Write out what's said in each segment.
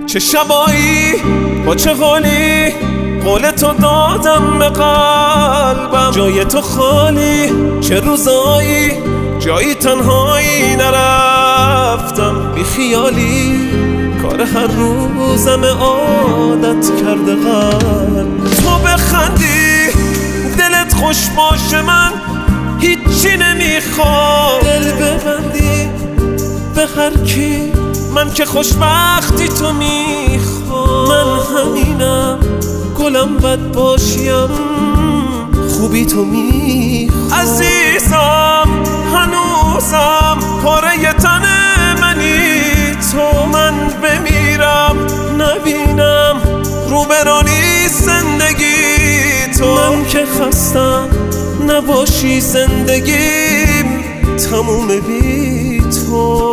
چه شبایی با چه حالی قول تو دادم به قلبم، جای تو خالی چه روزایی جایی تنهایی نرفتم، بی خیالی کار هر روزم عادت کرده قلب. تو بخندی دلت خوش باشه من هیچی نمیخوام، دل ببندی به هر کی من که خوشبختی تو میخوام. من همینم گلم بد باشیم خوبی تو میخوام. عزیزم هنوزم پاره تن منی تو، من بمیرم نبینم روبرانی زندگی تو. من که خستم نباشی زندگیم تموم بی تو.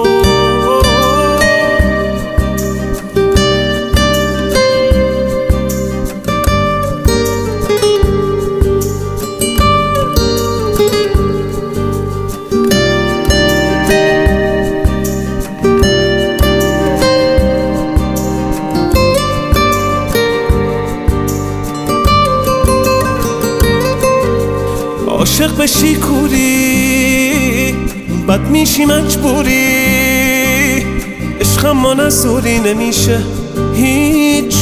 عاشق بشی کوری بد میشی مجبوری، عشق ما نزوری نمیشه هیچ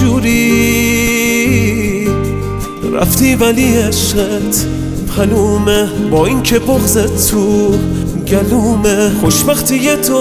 جوری. رفتی ولی عشقت پلومه با این که بغضت تو گلومه، خوشبختی تو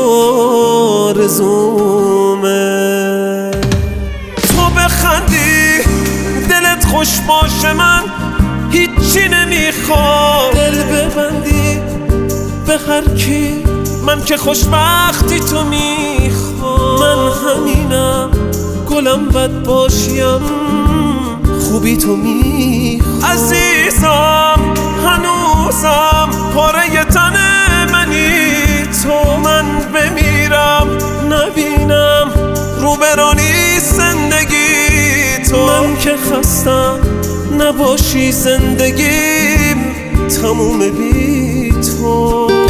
آرزومه. تو بخندی دلت خوش باشه من هیچی نمیخوام، دل ببندی به هر کی من که خوشبختی تو میخوام. من همینم گلم بد باشیم خوبی تو میخوام. عزیزم هنوزم پاره تن منی تو، من بمیرم نبینم روبرانی زندگی تو. من که خستم نباشی زندگیم تموم بی تو.